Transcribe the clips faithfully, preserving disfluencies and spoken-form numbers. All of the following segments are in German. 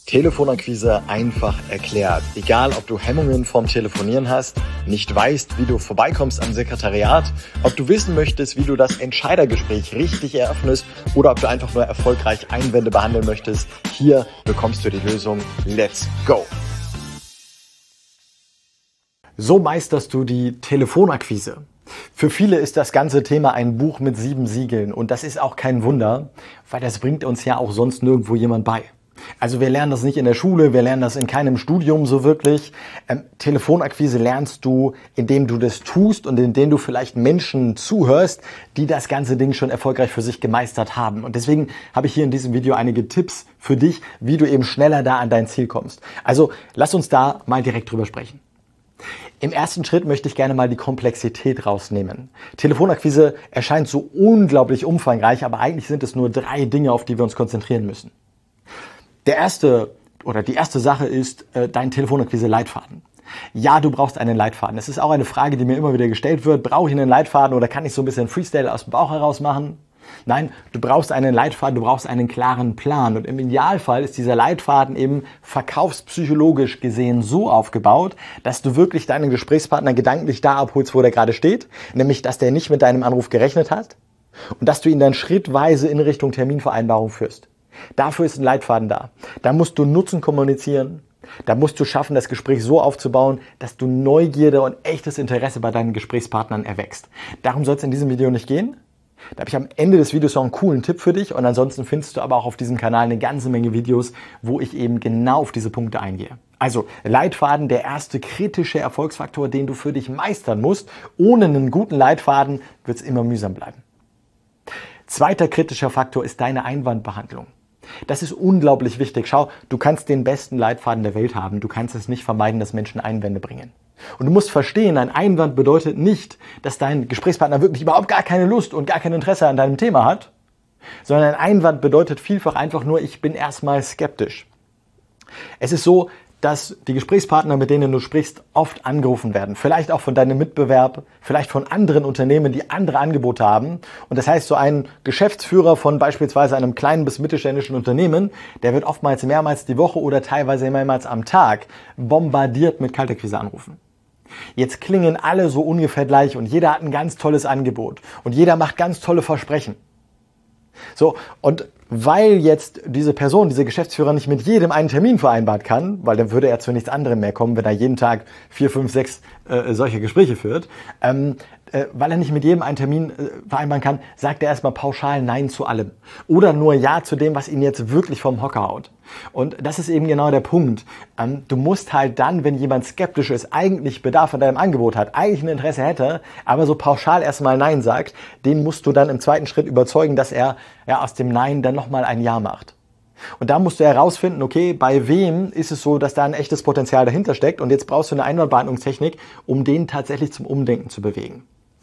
Telefonakquise einfach erklärt. Egal, ob du Hemmungen vom Telefonieren hast, nicht weißt, wie du vorbeikommst am Sekretariat, ob du wissen möchtest, wie du das Entscheidergespräch richtig eröffnest oder ob du einfach nur erfolgreich Einwände behandeln möchtest, hier bekommst du die Lösung. Let's go! So meisterst du die Telefonakquise. Für viele ist das ganze Thema ein Buch mit sieben Siegeln und das ist auch kein Wunder, weil das bringt uns ja auch sonst nirgendwo jemand bei. Also wir lernen das nicht in der Schule, wir lernen das in keinem Studium so wirklich. Ähm, Telefonakquise lernst du, indem du das tust und indem du vielleicht Menschen zuhörst, die das ganze Ding schon erfolgreich für sich gemeistert haben. Und deswegen habe ich hier in diesem Video einige Tipps für dich, wie du eben schneller da an dein Ziel kommst. Also lass uns da mal direkt drüber sprechen. Im ersten Schritt möchte ich gerne mal die Komplexität rausnehmen. Telefonakquise erscheint so unglaublich umfangreich, aber eigentlich sind es nur drei Dinge, auf die wir uns konzentrieren müssen. Der erste oder die erste Sache ist äh, dein Telefonakquise-Leitfaden. Ja, du brauchst einen Leitfaden. Es ist auch eine Frage, die mir immer wieder gestellt wird. Brauche ich einen Leitfaden oder kann ich so ein bisschen Freestyle aus dem Bauch heraus machen? Nein, du brauchst einen Leitfaden, du brauchst einen klaren Plan. Und im Idealfall ist dieser Leitfaden eben verkaufspsychologisch gesehen so aufgebaut, dass du wirklich deinen Gesprächspartner gedanklich da abholst, wo der gerade steht. Nämlich, dass der nicht mit deinem Anruf gerechnet hat und dass du ihn dann schrittweise in Richtung Terminvereinbarung führst. Dafür ist ein Leitfaden da. Da musst du Nutzen kommunizieren. Da musst du schaffen, das Gespräch so aufzubauen, dass du Neugierde und echtes Interesse bei deinen Gesprächspartnern erwächst. Darum soll es in diesem Video nicht gehen. Da habe ich am Ende des Videos noch einen coolen Tipp für dich und ansonsten findest du aber auch auf diesem Kanal eine ganze Menge Videos, wo ich eben genau auf diese Punkte eingehe. Also Leitfaden, der erste kritische Erfolgsfaktor, den du für dich meistern musst. Ohne einen guten Leitfaden wird es immer mühsam bleiben. Zweiter kritischer Faktor ist deine Einwandbehandlung. Das ist unglaublich wichtig. Schau, du kannst den besten Leitfaden der Welt haben. Du kannst es nicht vermeiden, dass Menschen Einwände bringen. Und du musst verstehen, ein Einwand bedeutet nicht, dass dein Gesprächspartner wirklich überhaupt gar keine Lust und gar kein Interesse an deinem Thema hat, sondern ein Einwand bedeutet vielfach einfach nur, ich bin erstmal skeptisch. Es ist so, dass die Gesprächspartner, mit denen du sprichst, oft angerufen werden. Vielleicht auch von deinem Mitbewerb, vielleicht von anderen Unternehmen, die andere Angebote haben. Und das heißt, so ein Geschäftsführer von beispielsweise einem kleinen bis mittelständischen Unternehmen, der wird oftmals mehrmals die Woche oder teilweise mehrmals am Tag bombardiert mit Kaltakquise-Anrufen. Jetzt klingen alle so ungefähr gleich und jeder hat ein ganz tolles Angebot und jeder macht ganz tolle Versprechen. So, und weil jetzt diese Person, dieser Geschäftsführer nicht mit jedem einen Termin vereinbart kann, weil dann würde er zu nichts anderem mehr kommen, wenn er jeden Tag vier, fünf, sechs äh, solche Gespräche führt, ähm, äh, weil er nicht mit jedem einen Termin äh, vereinbaren kann, sagt er erstmal pauschal Nein zu allem. Oder nur Ja zu dem, was ihn jetzt wirklich vom Hocker haut. Und das ist eben genau der Punkt. Ähm, du musst halt dann, wenn jemand skeptisch ist, eigentlich Bedarf an deinem Angebot hat, eigentlich ein Interesse hätte, aber so pauschal erstmal Nein sagt, den musst du dann im zweiten Schritt überzeugen, dass er ja, aus dem Nein dann nochmal ein Ja macht. Und da musst du herausfinden, okay, bei wem ist es so, dass da ein echtes Potenzial dahinter steckt und jetzt brauchst du eine Einwandbehandlungstechnik, um den tatsächlich zum Umdenken zu bewegen.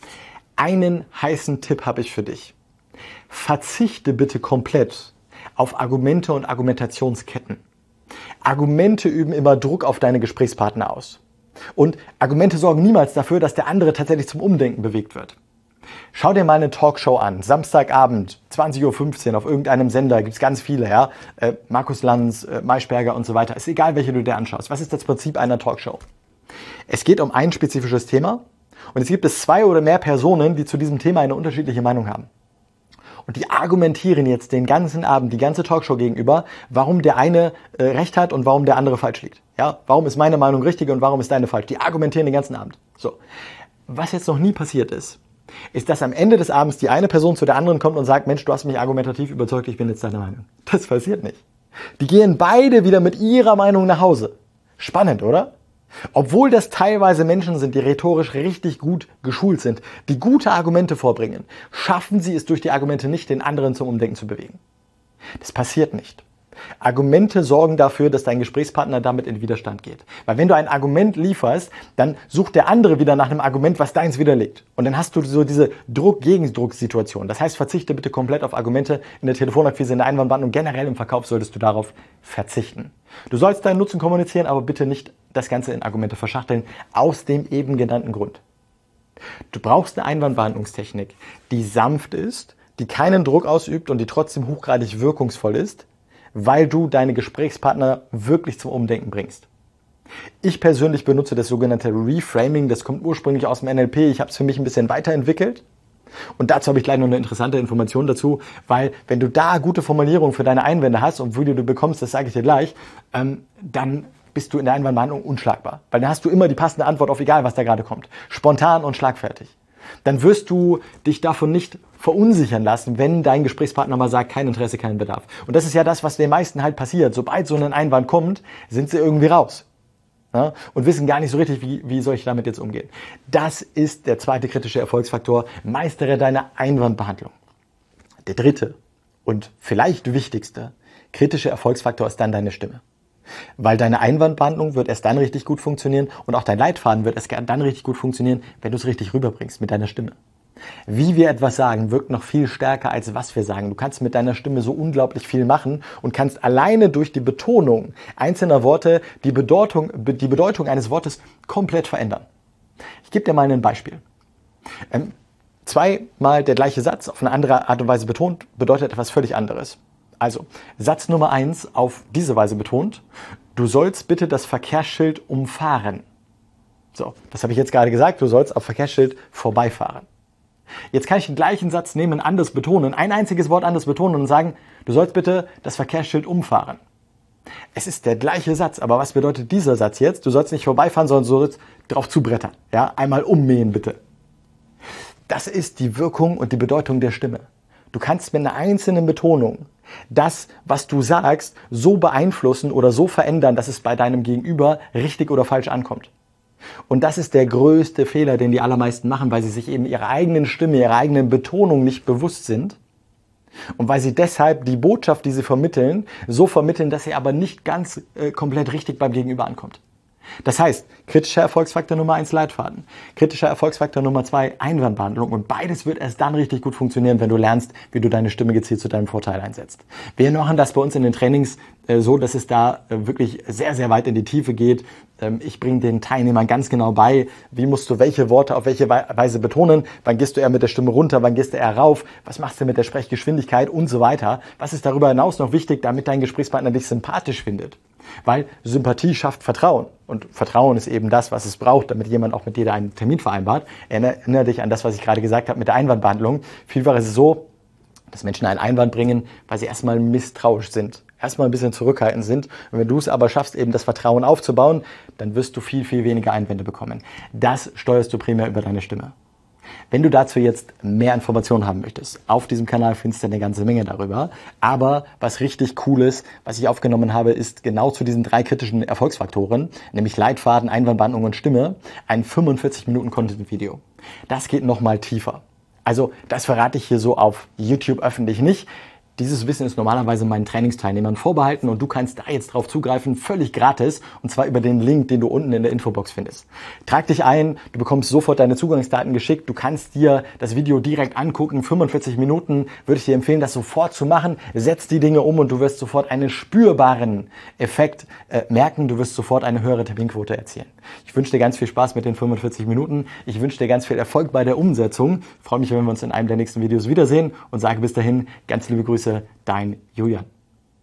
Einen heißen Tipp habe ich für dich. Verzichte bitte komplett auf Argumente und Argumentationsketten. Argumente üben immer Druck auf deine Gesprächspartner aus. Und Argumente sorgen niemals dafür, dass der andere tatsächlich zum Umdenken bewegt wird. Schau dir mal eine Talkshow an, Samstagabend, zwanzig Uhr fünfzehn auf irgendeinem Sender, gibt es ganz viele, ja, äh, Markus Lanz, äh, Maischberger und so weiter, ist egal, welche du dir anschaust. Was ist das Prinzip einer Talkshow? Es geht um ein spezifisches Thema und es gibt es zwei oder mehr Personen, die zu diesem Thema eine unterschiedliche Meinung haben. Und die argumentieren jetzt den ganzen Abend, die ganze Talkshow gegenüber, warum der eine äh, recht hat und warum der andere falsch liegt. Ja, warum ist meine Meinung richtig und warum ist deine falsch? Die argumentieren den ganzen Abend. So. Was jetzt noch nie passiert ist, ist, dass am Ende des Abends die eine Person zu der anderen kommt und sagt, Mensch, du hast mich argumentativ überzeugt, ich bin jetzt deiner Meinung. Das passiert nicht. Die gehen beide wieder mit ihrer Meinung nach Hause. Spannend, oder? Obwohl das teilweise Menschen sind, die rhetorisch richtig gut geschult sind, die gute Argumente vorbringen, schaffen sie es durch die Argumente nicht, den anderen zum Umdenken zu bewegen. Das passiert nicht. Argumente sorgen dafür, dass dein Gesprächspartner damit in Widerstand geht. Weil wenn du ein Argument lieferst, dann sucht der andere wieder nach einem Argument, was deins widerlegt. Und dann hast du so diese Druck-Gegendruck-Situation. Das heißt, verzichte bitte komplett auf Argumente in der Telefonakquise, in der Einwandbehandlung. Generell im Verkauf solltest du darauf verzichten. Du sollst deinen Nutzen kommunizieren, aber bitte nicht das Ganze in Argumente verschachteln, aus dem eben genannten Grund. Du brauchst eine Einwandbehandlungstechnik, die sanft ist, die keinen Druck ausübt und die trotzdem hochgradig wirkungsvoll ist, weil du deine Gesprächspartner wirklich zum Umdenken bringst. Ich persönlich benutze das sogenannte Reframing, das kommt ursprünglich aus dem N L P, ich habe es für mich ein bisschen weiterentwickelt. Und dazu habe ich gleich noch eine interessante Information dazu, weil wenn du da gute Formulierungen für deine Einwände hast und wie du die bekommst, das sage ich dir gleich, ähm, dann bist du in der Einwandbehandlung unschlagbar. Weil dann hast du immer die passende Antwort auf egal, was da gerade kommt. Spontan und schlagfertig. Dann wirst du dich davon nicht verunsichern lassen, wenn dein Gesprächspartner mal sagt, kein Interesse, keinen Bedarf. Und das ist ja das, was den meisten halt passiert. Sobald so ein Einwand kommt, sind sie irgendwie raus. Ja, und wissen gar nicht so richtig, wie, wie soll ich damit jetzt umgehen. Das ist der zweite kritische Erfolgsfaktor. Meistere deine Einwandbehandlung. Der dritte und vielleicht wichtigste kritische Erfolgsfaktor ist dann deine Stimme. Weil deine Einwandbehandlung wird erst dann richtig gut funktionieren und auch dein Leitfaden wird erst dann richtig gut funktionieren, wenn du es richtig rüberbringst mit deiner Stimme. Wie wir etwas sagen, wirkt noch viel stärker, als was wir sagen. Du kannst mit deiner Stimme so unglaublich viel machen und kannst alleine durch die Betonung einzelner Worte die Bedeutung, die Bedeutung eines Wortes komplett verändern. Ich gebe dir mal ein Beispiel. Ähm, zweimal der gleiche Satz auf eine andere Art und Weise betont, bedeutet etwas völlig anderes. Also, Satz Nummer eins auf diese Weise betont: Du sollst bitte das Verkehrsschild umfahren. So, das habe ich jetzt gerade gesagt, du sollst auf Verkehrsschild vorbeifahren. Jetzt kann ich den gleichen Satz nehmen, anders betonen, ein einziges Wort anders betonen und sagen, du sollst bitte das Verkehrsschild umfahren. Es ist der gleiche Satz, aber was bedeutet dieser Satz jetzt? Du sollst nicht vorbeifahren, sondern du sollst drauf zubrettern. Ja, einmal ummähen bitte. Das ist die Wirkung und die Bedeutung der Stimme. Du kannst mit einer einzelnen Betonung das, was du sagst, so beeinflussen oder so verändern, dass es bei deinem Gegenüber richtig oder falsch ankommt. Und das ist der größte Fehler, den die allermeisten machen, weil sie sich eben ihrer eigenen Stimme, ihrer eigenen Betonung nicht bewusst sind und weil sie deshalb die Botschaft, die sie vermitteln, so vermitteln, dass sie aber nicht ganz äh, komplett richtig beim Gegenüber ankommt. Das heißt, kritischer Erfolgsfaktor Nummer eins Leitfaden, kritischer Erfolgsfaktor Nummer zwei Einwandbehandlung und beides wird erst dann richtig gut funktionieren, wenn du lernst, wie du deine Stimme gezielt zu deinem Vorteil einsetzt. Wir machen das bei uns in den Trainings äh, so, dass es da äh, wirklich sehr, sehr weit in die Tiefe geht. Ähm, ich bringe den Teilnehmern ganz genau bei, wie musst du welche Worte auf welche Weise betonen, wann gehst du eher mit der Stimme runter, wann gehst du eher rauf, was machst du mit der Sprechgeschwindigkeit und so weiter. Was ist darüber hinaus noch wichtig, damit dein Gesprächspartner dich sympathisch findet? Weil Sympathie schafft Vertrauen. Und Vertrauen ist eben das, was es braucht, damit jemand auch mit dir einen Termin vereinbart. Erinnere dich an das, was ich gerade gesagt habe mit der Einwandbehandlung. Vielfach ist es so, dass Menschen einen Einwand bringen, weil sie erstmal misstrauisch sind. Erstmal ein bisschen zurückhaltend sind. Und wenn du es aber schaffst, eben das Vertrauen aufzubauen, dann wirst du viel, viel weniger Einwände bekommen. Das steuerst du primär über deine Stimme. Wenn du dazu jetzt mehr Informationen haben möchtest, auf diesem Kanal findest du eine ganze Menge darüber. Aber was richtig cool ist, was ich aufgenommen habe, ist genau zu diesen drei kritischen Erfolgsfaktoren, nämlich Leitfaden, Einwandbehandlung und Stimme, ein fünfundvierzig Minuten Content-Video. Das geht nochmal tiefer. Also das verrate ich hier so auf YouTube öffentlich nicht. Dieses Wissen ist normalerweise meinen Trainingsteilnehmern vorbehalten und du kannst da jetzt drauf zugreifen, völlig gratis, und zwar über den Link, den du unten in der Infobox findest. Trag dich ein, du bekommst sofort deine Zugangsdaten geschickt, du kannst dir das Video direkt angucken, fünfundvierzig Minuten, würde ich dir empfehlen, das sofort zu machen. Setz die Dinge um und du wirst sofort einen spürbaren Effekt äh, merken, du wirst sofort eine höhere Terminquote erzielen. Ich wünsche dir ganz viel Spaß mit den fünfundvierzig Minuten, ich wünsche dir ganz viel Erfolg bei der Umsetzung, ich freue mich, wenn wir uns in einem der nächsten Videos wiedersehen und sage bis dahin ganz liebe Grüße, dein Julian.